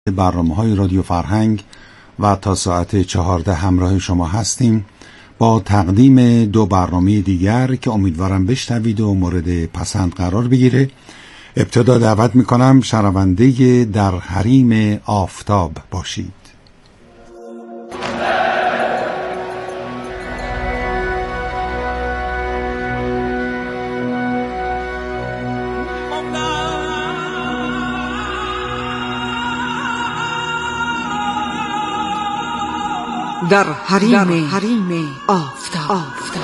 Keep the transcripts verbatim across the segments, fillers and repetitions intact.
برنامه‌های رادیو فرهنگ و تا ساعت چهارده همراه شما هستیم با تقدیم دو برنامه دیگر که امیدوارم بشنوید و مورد پسند قرار بگیره. ابتدا دعوت میکنم شنونده در حریم آفتاب باشید. در حریم, در حریم آفتاب, آفتاب.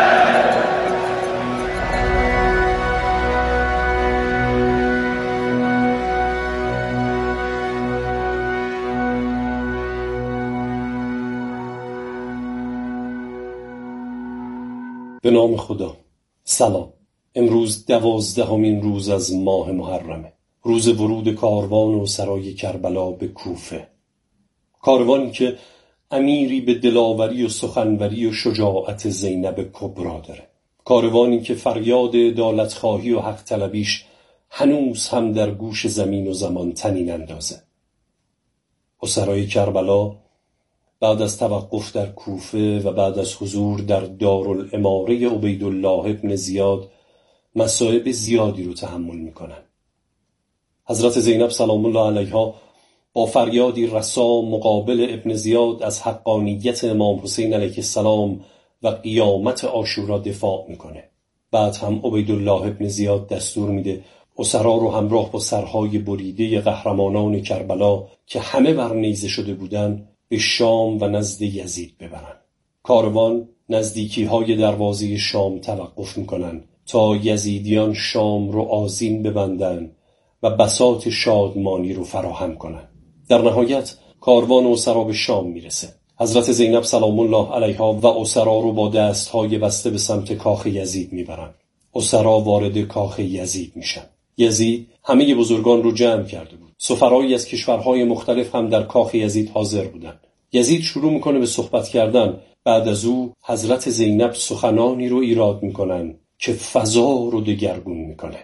به نام خدا. سلام. امروز دوازدهمین روز از ماه محرمه، روز ورود کاروان و سرای کربلا به کوفه. کاروانی که امیری به دلاوری و سخنوری و شجاعت زینب کبرا داره. کاروانی که فریاد عدالتخواهی و حق طلبیش هنوز هم در گوش زمین و زمان طنین اندازه. اسرای کربلا بعد از توقف در کوفه و بعد از حضور در دارالاماره عبیدالله ابن زیاد مصائب زیادی رو تحمل میکنن. حضرت زینب سلام الله علیها با فریادی رسا مقابل ابن زیاد از حقانیت امام حسین علیه السلام و قیامت عاشورا دفاع میکنه. بعد هم عبیدالله ابن زیاد دستور میده اسرا رو همراه با سرهای بریده قهرمانان کربلا که همه بر نیزه شده بودن به شام و نزد یزید ببرن. کاروان نزدیکی های دروازه شام توقف میکنن تا یزیدیان شام رو آذین ببندن و بساط شادمانی رو فراهم کنن. در نهایت کاروان اسرا به شام میرسه. حضرت زینب سلام الله علیها و اسرا رو با دستهای بسته به سمت کاخ یزید میبرن. اسرا وارد کاخ یزید میشن. یزید همه بزرگان رو جمع کرده بود. سفرایی از کشورهای مختلف هم در کاخ یزید حاضر بودن. یزید شروع میکنه به صحبت کردن. بعد از او حضرت زینب سخنانی رو ایراد میکنن که فضا رو دگرگون میکنه.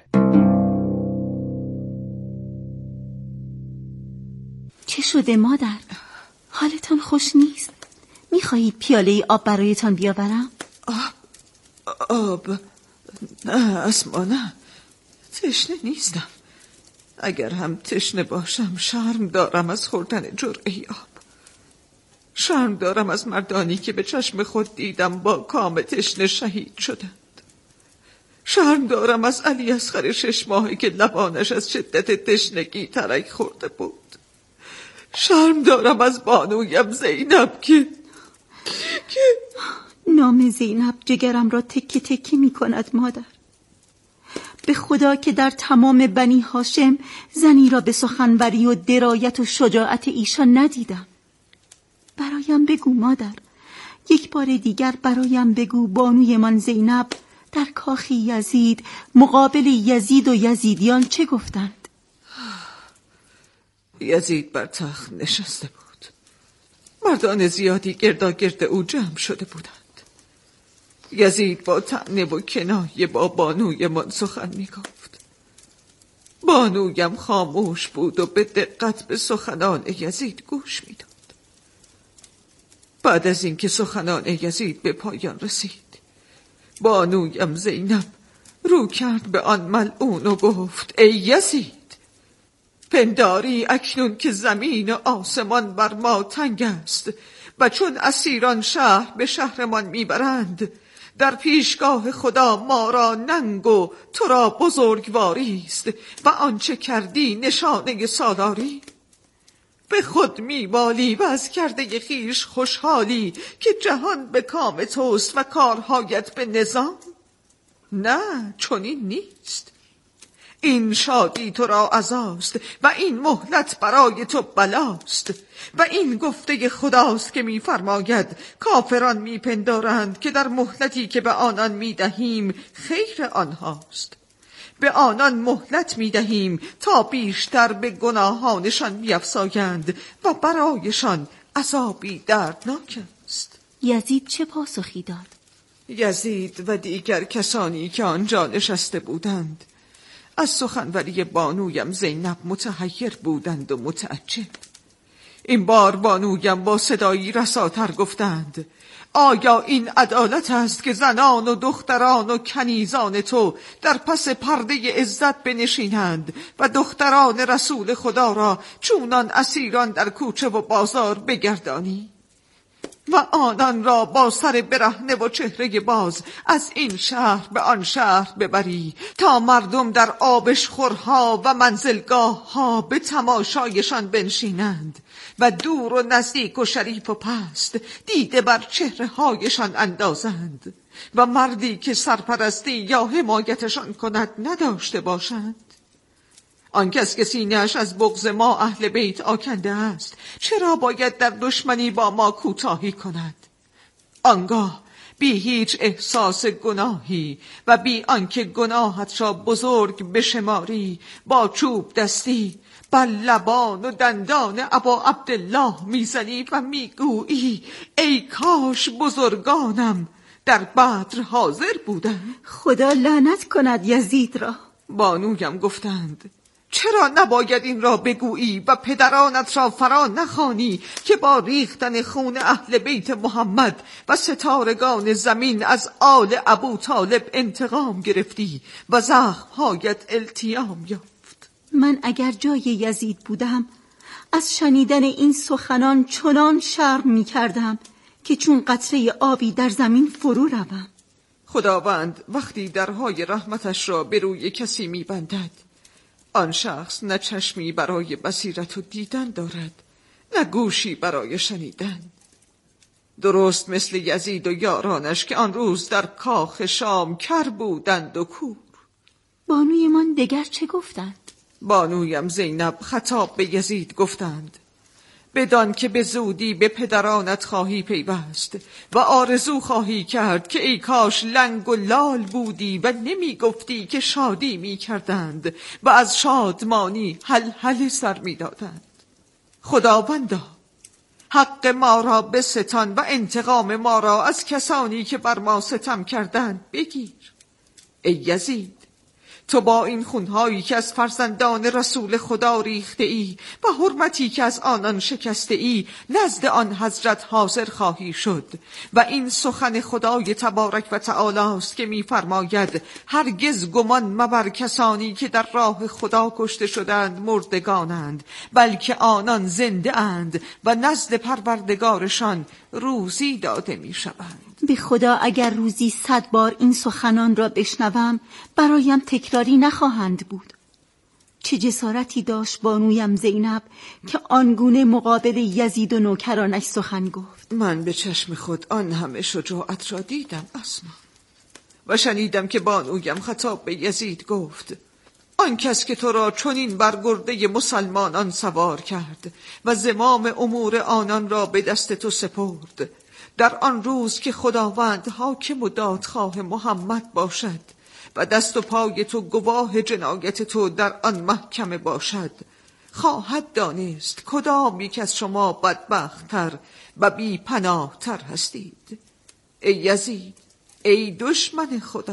چه شده مادر؟ حالتان خوش نیست؟ میخواهید پیاله آب برایتان بیاورم؟ آب؟ آب؟ نه اسما نه، تشنه نیستم. اگر هم تشنه باشم شرم دارم از خوردن جرعه آب. شرم دارم از مردانی که به چشم خود دیدم با کام تشنه شهید شدند. شرم دارم از علی اصغر شش ماهی که لبانش از شدت تشنگی ترک خورده بود. شرم دارم از بانویم زینب که که نام زینب جگرم را تکی تکی می کند مادر. به خدا که در تمام بنی هاشم زنی را به سخنوری و درایت و شجاعت ایشان ندیدم. برایم بگو مادر، یک بار دیگر برایم بگو بانوی من زینب در کاخ یزید مقابل یزید و یزیدیان چه گفتند؟ یزید بر تخت نشسته بود. مردان زیادی گرداگرد او جمع شده بودند. یزید با طعنه و کنایه با بانوی من سخن می گفت. بانویم خاموش بود و به دقت به سخنان یزید گوش می داد. بعد از اینکه سخنان یزید به پایان رسید، بانویم زینب رو کرد به آن ملعون و گفت: ای یزید، پنداری اکنون که زمین و آسمان بر ما تنگ است و چون اسیران شهر به شهرمان میبرند، در پیشگاه خدا ما را ننگ و تو را بزرگواری است و آنچه کردی نشانه سالاری. به خود میبالی و از کرده خیش خوشحالی که جهان به کام توست و کارهایت به نظام. نه، چنین نیست. این شادی تو را عزاست و این مهلت برای تو بلاست و این گفته خداست که میفرماید کافران میپندارند که در مهلتی که به آنان میدهیم خیر آنهاست. به آنان مهلت میدهیم تا بیشتر به گناهانشان بیفزایند و برایشان عذابی دردناک است. یزید چه پاسخی داد؟ یزید و دیگر کسانی که آنجا نشسته بودند از سخنوری بانویم زینب متحیر بودند و متعجب. این بار بانویم با صدایی رساتر گفتند: آیا این عدالت است که زنان و دختران و کنیزان تو در پس پرده عزت بنشینند و دختران رسول خدا را چونان اسیران در کوچه و بازار بگردانی و آنان را با سر برهنه و چهره باز از این شهر به آن شهر ببری تا مردم در آبشخورها و منزلگاه ها به تماشایشان بنشینند و دور و نزدیک و شریف و پست دیده بر چهره هایشان اندازند و مردی که سرپرستی یا حمایتشان کند نداشته باشند؟ آن کس که سینه‌اش از بغض ما اهل بیت آکنده است چرا باید در دشمنی با ما کوتاهی کند؟ آنگاه بی هیچ احساس گناهی و بی آنکه گناهت را بزرگ بشماری با چوب دستی بر لبان و دندان ابا عبدالله میزنی و میگویی ای کاش بزرگانم در بدر حاضر بودند. خدا لعنت کند یزید را. بانویم گفتند: چرا نباید این را بگویی و پدرانت را فرا نخوانی که با ریختن خون اهل بیت محمد و ستارگان زمین از آل ابو طالب انتقام گرفتی و زخم‌هایت التیام یافت؟ من اگر جای یزید بودم از شنیدن این سخنان چنان شرم می کردم که چون قطره آبی در زمین فرو روم. خداوند وقتی درهای رحمتش را به روی کسی می بندد آن شخص نه چشمی برای بصیرت و دیدن دارد نه گوشی برای شنیدن. درست مثل یزید و یارانش که آن روز در کاخ شام کر بودند و کور. بانوی من دگر چه گفتند؟ بانویم زینب خطاب به یزید گفتند: بدان که به زودی به پدرانت خواهی پیوست و آرزو خواهی کرد که ای کاش لنگ و لال بودی و نمی گفتی که شادی می کردند و از شادمانی هل هل سر می دادند. خداوندا حق ما را بستان و انتقام ما را از کسانی که بر ما ستم کردند بگیر. ای یزید، تو با این خونهایی که از فرزندان رسول خدا ریخته ای و حرمتی که از آنان شکسته ای نزد آن حضرت حاضر خواهی شد و این سخن خدای تبارک و تعالی است که می‌فرماید هرگز گمان مبر کسانی که در راه خدا کشته شدند مردگانند، بلکه آنان زنده اند و نزد پروردگارشان روزی داده می‌شوند. به خدا اگر روزی صد بار این سخنان را بشنوم برایم تکراری نخواهند بود. چه جسارتی داشت بانویم زینب که آنگونه مقابل یزید و نوکرانش سخن گفت. من به چشم خود آن همه شجاعت را دیدم اسما و شنیدم که بانویم خطاب به یزید گفت: آن کس که تو را چنین بر گرده مسلمانان سوار کرد و زمام امور آنان را به دست تو سپرد، در آن روز که خداوند حاکم و دادخواه محمد باشد و دست و پای تو گواه جنایت تو در آن محکمه باشد، خواهد دانست کدام یک از شما بدبخت‌تر و بی پناه تر هستید. ای یزید، ای دشمن خدا،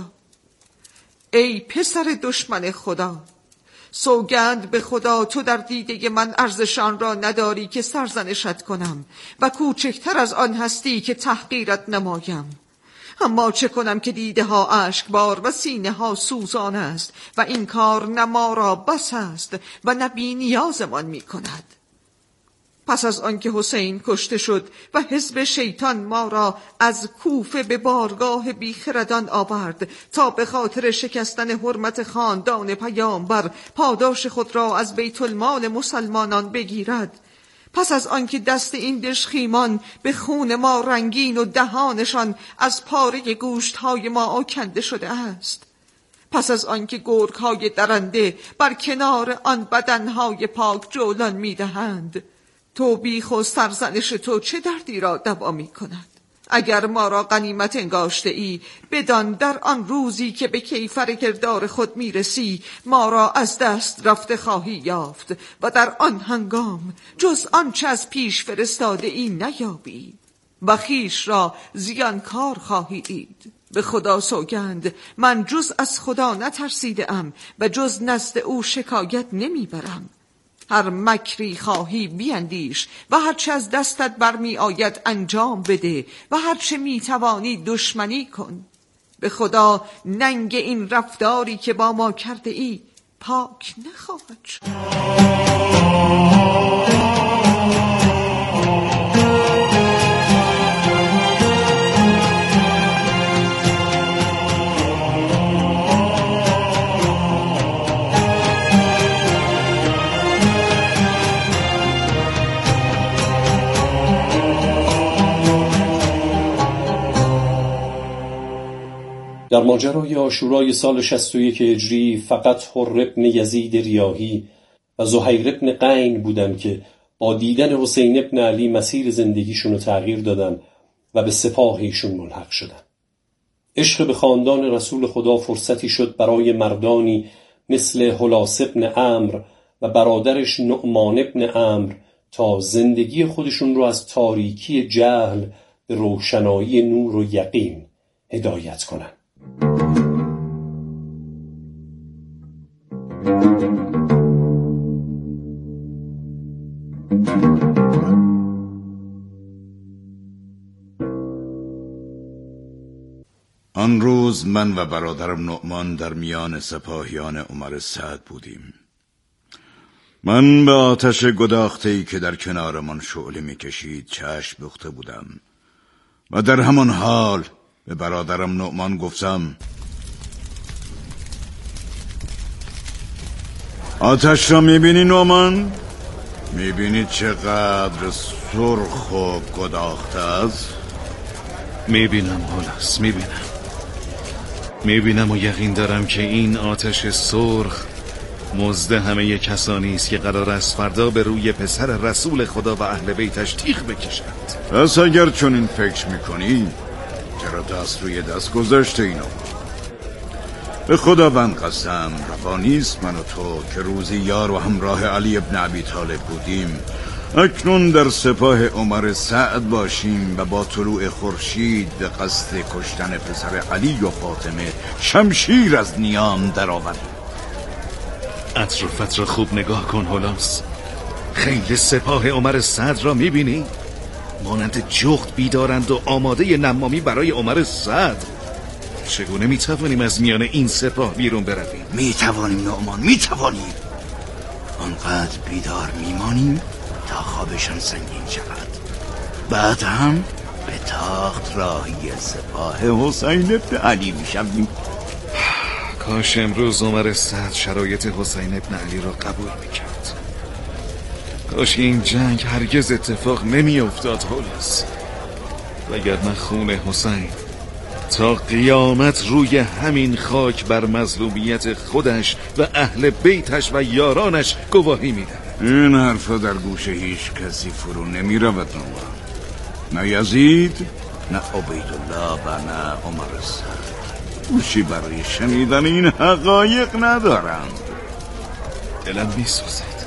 ای پسر دشمن خدا، سوگند به خدا تو در دیده من ارزشان را نداری که سرزنشت کنم و کوچکتر از آن هستی که تحقیرت نمایم. اما چه کنم که دیده ها اشکبار و سینه ها سوزان است و این کار نه ما را بس است و نه بی نیازمان می کند. پس از آنکه حسین کشته شد و حزب شیطان ما را از کوفه به بارگاه بیخردان آورد تا به خاطر شکستن حرمت خاندان پیامبر پاداش خود را از بیت المال مسلمانان بگیرد، پس از آنکه دست این دژخیمان به خون ما رنگین و دهانشان از پاره گوشتهای ما آکنده شده است، پس از آنکه گرگ‌های درنده بر کنار آن بدنهای پاک جولان می‌دهند، تو بیخ و سرزنش تو چه دردی را دوا می کند؟ اگر ما را غنیمت انگاشته ای بدان در آن روزی که به کیفر کردار خود می رسی ما را از دست رفته خواهی یافت و در آن هنگام جز آنچه از پیش فرستاده ای نیابی و خویش را زیانکار خواهی دید. به خدا سوگند من جز از خدا نترسیده ام و جز نزد او شکایت نمیبرم. هر مکری خواهی بیندیش و هرچه از دستت برمی آید انجام بده و هرچه میتوانی دشمنی کن. به خدا ننگ این رفتاری که با ما کرده ای پاک نخواهد شد. در ماجرای عاشورای سال شصت و یک هجری فقط حر ابن یزید ریاحی و زهیر ابن قین بودن که با دیدن حسین ابن علی مسیر زندگیشون رو تغییر دادن و به سپاه ایشون ملحق شدن. عشق به خاندان رسول خدا فرصتی شد برای مردانی مثل هلاس ابن عمرو و برادرش نعمان ابن عمرو تا زندگی خودشون رو از تاریکی جهل به روشنایی نور و یقین هدایت کنن. آن روز من و برادرم نعمان در میان سپاهیان عمر سعد بودیم. من به آتش گداخته‌ای که در کنارمان شعله می‌کشید چشم دوخته بودم و در همان حال به برادرم نعمان گفتم آتش را می‌بینی نعمان؟ می‌بینی چقدر سرخ و گداخته است؟ می‌بینم هلاس، می‌بینم می‌بینم و یقین دارم که این آتش سرخ مزد همه کسانی است که قرار است فردا به روی پسر رسول خدا و اهل بیتش تیغ بکشند. پس اگر چون این فکر می‌کنی چرا دست روی دست گذاشته اینو؟ به خداوند قسم روا نیست من و تو که روزی یار و همراه علی ابن ابی طالب بودیم اکنون در سپاه عمر سعد باشیم و با طلوع خورشید به قصد کشتن پسر علی و فاطمه شمشیر از نیام در آوریم. اطرافت را خوب نگاه کن هلاس. خیل سپاه عمر سعد را میبینی؟ مانند جغد بیدارند و آماده نمامی برای عمر سعد. چگونه میتوانیم از میان این سپاه بیرون برویم؟ میتوانیم نعمان، میتوانیم. آنقدر بیدار میمانیم تا خوابشان سنگین شود. بعد هم به تاخت راهی سپاه حسین ابن علی میشویم. کاش امروز عمر سعد شرایط حسین ابن علی را قبول میکرد. کاش این جنگ هرگز اتفاق نمی افتاد هلاس، وگرنه خون حسین تا قیامت روی همین خاک بر مظلومیت خودش و اهل بیتش و یارانش گواهی میدهد. این حرفا در گوش هیچ کسی فرو نمی رود نه یزید نه عبیدالله و نه عمر سعد گوشی برای شنیدن این حقایق ندارند. دلم می سوزد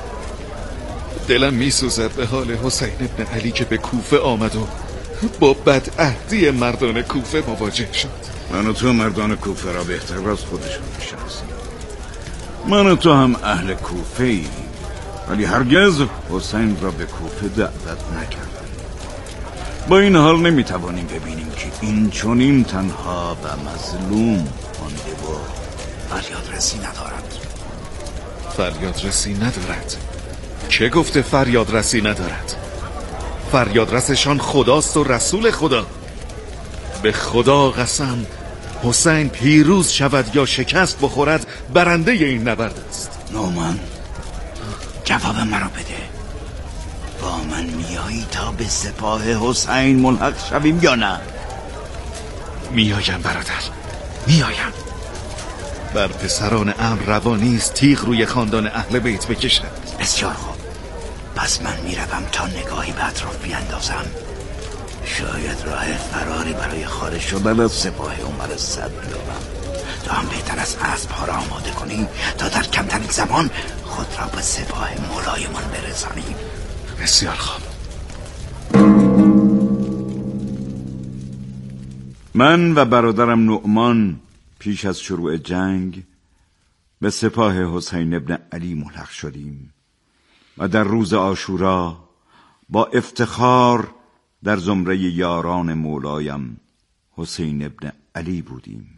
دلم می سوزد به حال حسین ابن علی که به کوفه آمد و با بدعهدی مردان کوفه مواجه شد. من و تو مردان کوفه را بهتر از خودشون می‌شناسیم. من و تو هم اهل کوفه ای، ولی هرگز حسین را به کوفه دعوت نکردیم. با این حال نمیتوانیم ببینیم که این چنین تنها و مظلوم مانده و فریاد رسی ندارد. فریاد رسی ندارد؟ که گفته فریاد رسی ندارد؟ فریاد رسشان خداست و رسول خدا. به خدا قسم حسین پیروز شود یا شکست بخورد برنده این نبرد است. نومان جواب مرا بده. با من میایی تا به سپاه حسین ملحق شویم یا نه؟ میایم برادر، میایم. بر پسران امر روا نیست تیغ روی خاندان اهل بیت بکشد. بسیار خوب، پس من میروم تا نگاهی به اطراف بیاندازم. شاید راه فراری برای خارج شدن از سپاه عمر سعد بیابم. تو هم بهتر از اسب‌ها را آماده کنی تا در کمترین زمان خود را به سپاه مولایمان برسانیم. بسیار خوب. من و برادرم نعمان پیش از شروع جنگ به سپاه حسین ابن علی ملحق شدیم و در روز عاشورا با افتخار در زمره یاران مولایم حسین ابن علی بودیم.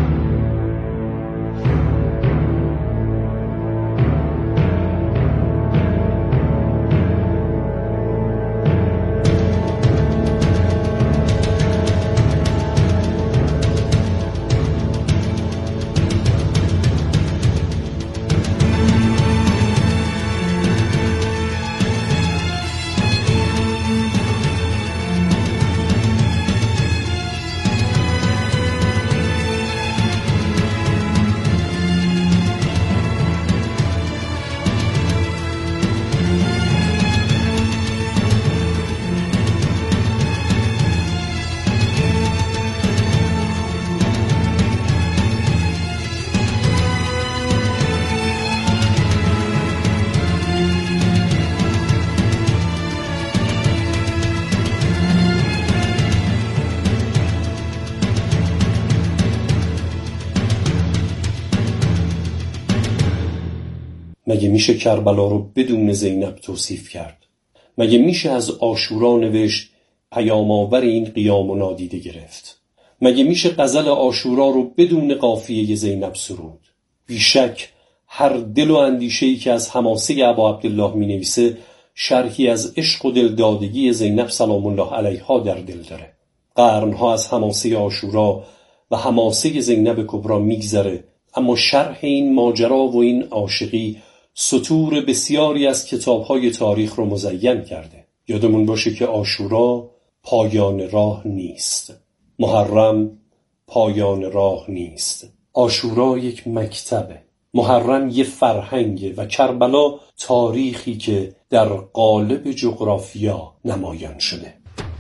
مگه میشه کربلا رو بدون زینب توصیف کرد؟ مگه میشه از عاشورا نوشت پیام آور این قیام و نادیده گرفت؟ مگه میشه غزل عاشورا رو بدون قافیه زینب سرود؟ بیشک هر دل و اندیشه‌ای که از حماسه ابا عبدالله می نویسه شرحی از عشق و دلدادگی زینب سلام الله علیها در دل داره. قرنها از حماسه عاشورا و حماسه زینب کبرا میگذره، اما شرح این ماجرا و این عاشقی سطور بسیاری از کتاب‌های تاریخ رو مزین کرده. یادمون باشه که عاشورا پایان راه نیست، محرم پایان راه نیست. عاشورا یک مکتبه، محرم یه فرهنگه و کربلا تاریخی که در قالب جغرافیا نمایان شده.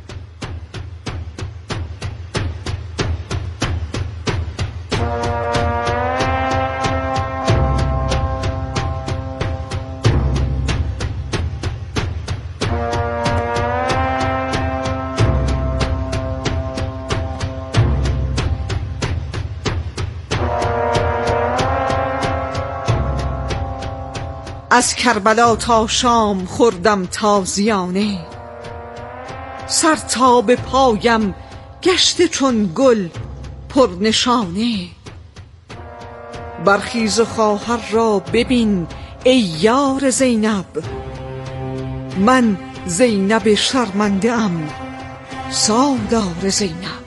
از کربلا تا شام خوردم تازیانه، سر تا به پایم گشته چون گل پرنشانه. برخیز و خواهر را ببین ای یار زینب، من زینب شرمنده ام سالار زینب.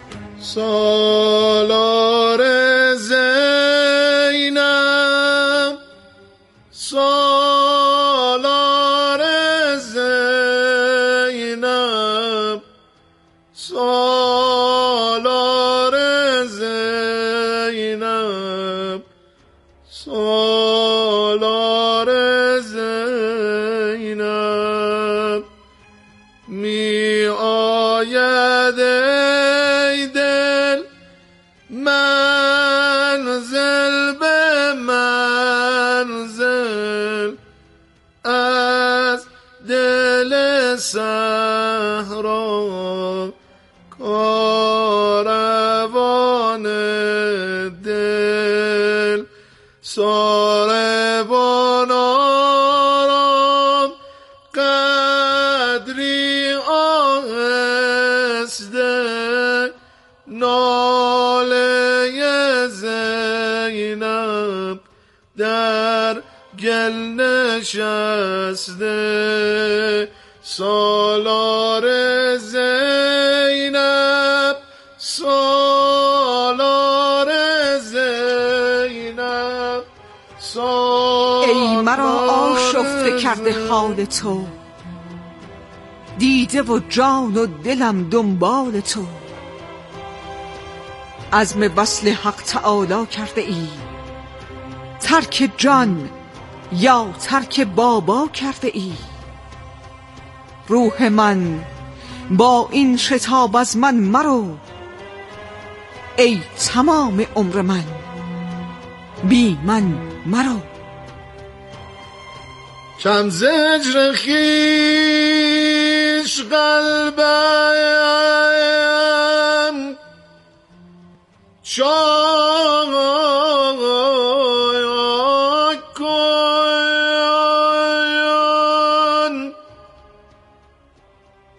سالار زینب، سالار زینب، سالار زینب، سالار زینب. می آید ای دل منزل به منزل، از دل صحرا کاروان دل. ساربان آرام قدری آهسته، ناله زینب در گل نشسته. سالار زینب، سالار زینب، سالار. ای مرا آشفته کرده حال تو، دیده و جان و دلم دنبال تو. عزم وصل حق تعالی کرده ای، ترک جان یا ترک بابا کرده ای. روح من با این شتاب از من مرو، ای تمام عمر من بی من مرو. کم زجر خیش قلبم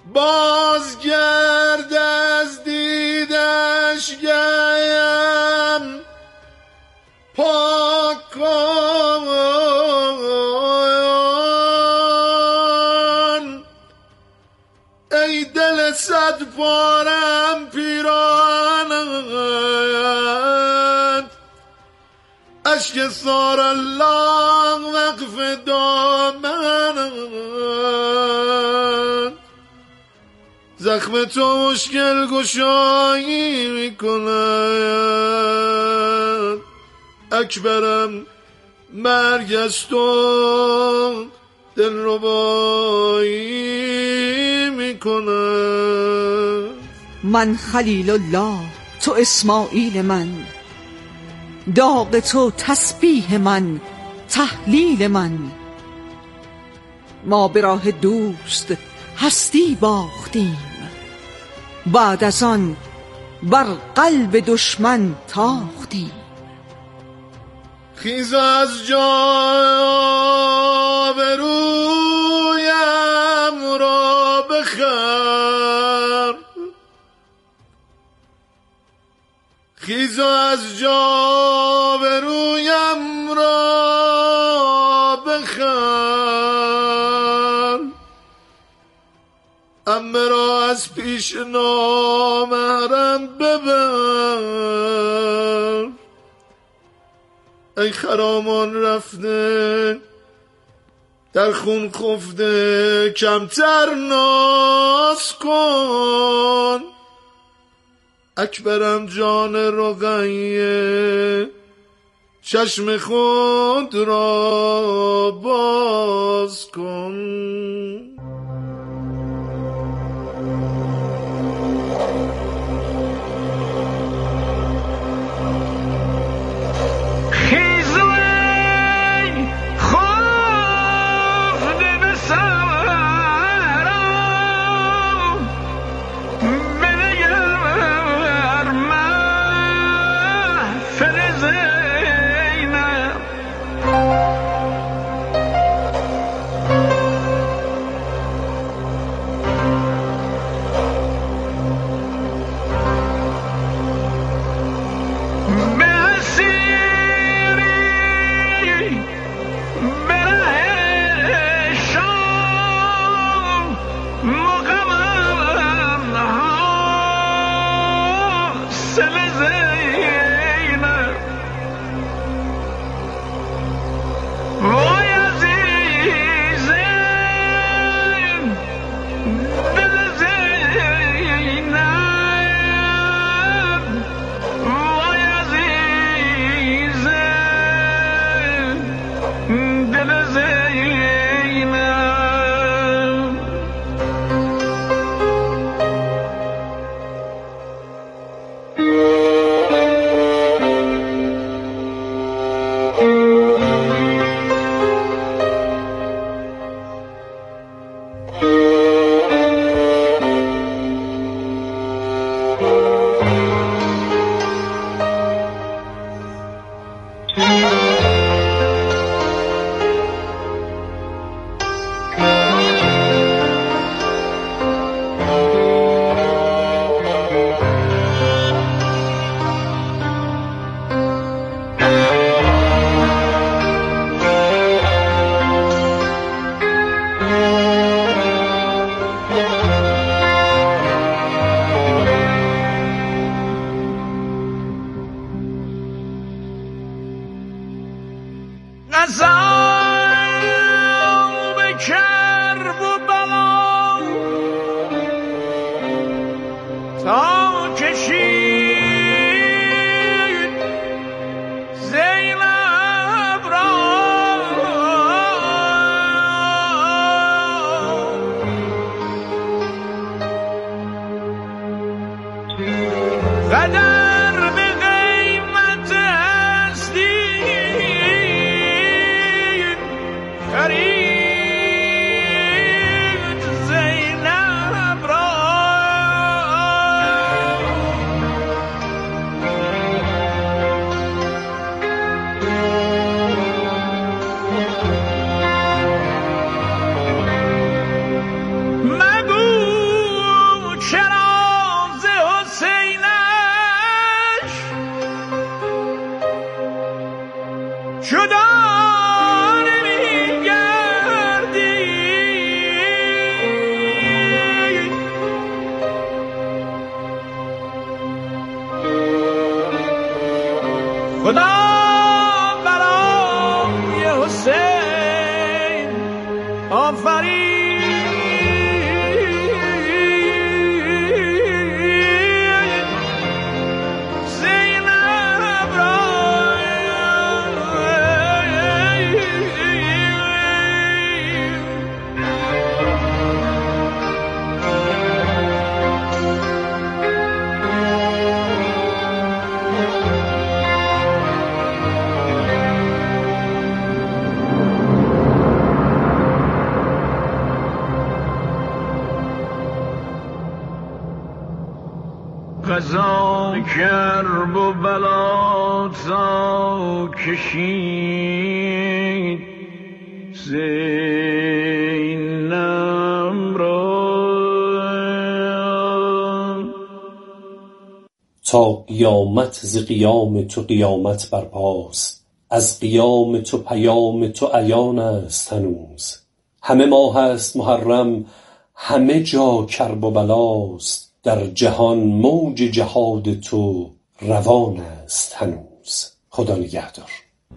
بازگرد از دیدش گیم پاک کن. ای دل صد پارم پیرانت، اشک سار الله وقف دامنت. زخم تو مشکل گشایی میکند، اکبرم مرگ از تو دلربایی میکند. من خلیل الله، تو اسماعیل من، داغ تو تسبیح من، تهلیل من. ما به راه دوست هستی باختیم، بعد از آن بر قلب دشمن تاختیم. خیز از جا به رویم را بخر، خیز از جا به رویم را بخر. عمه را از پیش نامحرم ببر. ای خرامان رفته در خون خفته، کمتر ناز کن. اکبرم جان رقیه، چشم خود را باز کن. قضا کرب و بلا تا کشید زینم را تا قیامت ز قیام تو قیامت برپاست، از قیام تو پیام تو عیان است هنوز. همه ماه است محرم، همه جا کرب و بلاست، در جهان موج جهاد تو روان است هنوز. خدا نگهدار.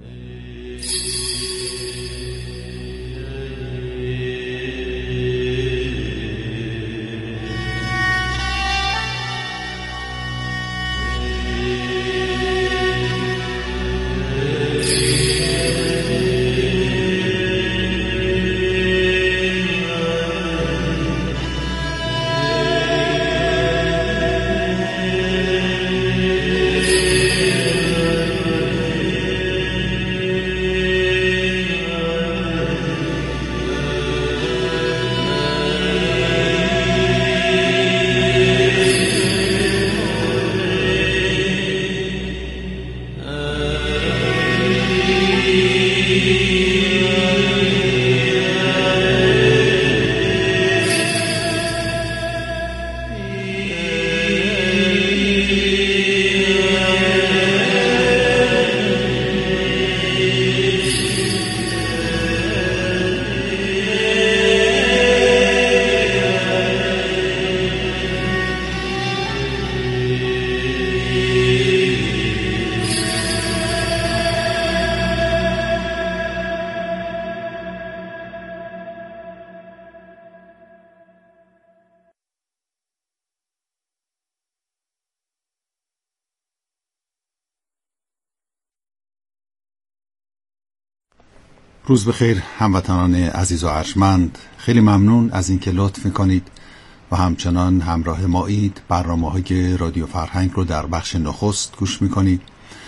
روز بخیر هموطنان عزیز و ارجمند، خیلی ممنون از اینکه لطف میکنید و همچنان همراه مایید. برنامه‌های رادیو فرهنگ رو در بخش نخست گوش میکنید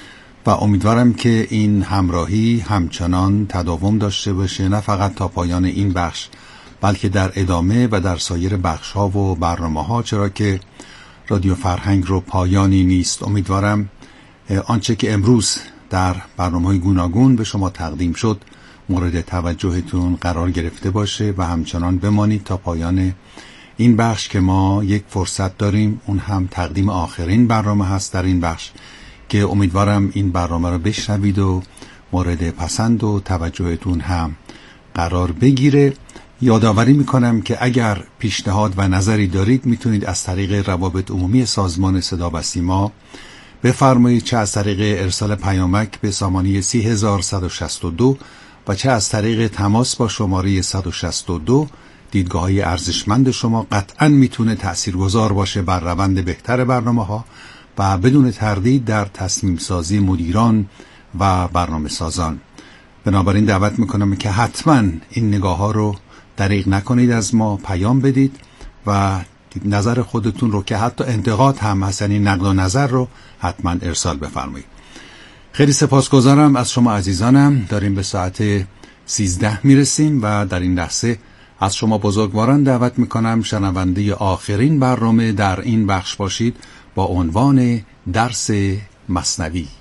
و امیدوارم که این همراهی همچنان تداوم داشته باشه، نه فقط تا پایان این بخش بلکه در ادامه و در سایر بخش‌ها و برنامه‌ها، چرا که رادیو فرهنگ رو پایانی نیست. امیدوارم آنچه که امروز در برنامه‌های گوناگون به شما تقدیم شد مورد توجهتون قرار گرفته باشه و همچنان بمانید تا پایان این بخش که ما یک فرصت داریم، اون هم تقدیم آخرین برنامه هست در این بخش که امیدوارم این برنامه رو بشنوید و مورد پسند و توجهتون هم قرار بگیره. یادآوری میکنم که اگر پیشنهاد و نظری دارید میتونید از طریق روابط عمومی سازمان صدا و سیما بفرمایید، چه از طریق ارسال پیامک به سامانه سی هزار و صد و شصت و دو و چه از طریق تماس با شماره صد و شصت و دو. دیدگاه‌های ارزشمند شما قطعاً میتونه تأثیرگذار باشه بر روند بهتر برنامه‌ها و بدون تردید در تصمیم سازی مدیران و برنامه سازان. بنابراین دعوت میکنم که حتماً این نگاه‌ها رو دریغ نکنید، از ما پیام بدید و نظر خودتون رو که حتی انتقاد هم هست، یعنی نقد و نظر رو حتما ارسال بفرمایید. خیلی سپاسگزارم از شما عزیزانم. داریم به ساعت سیزده میرسیم و در این لحظه از شما بزرگواران دعوت میکنم شنونده آخرین برنامه در این بخش باشید با عنوان درس مثنوی.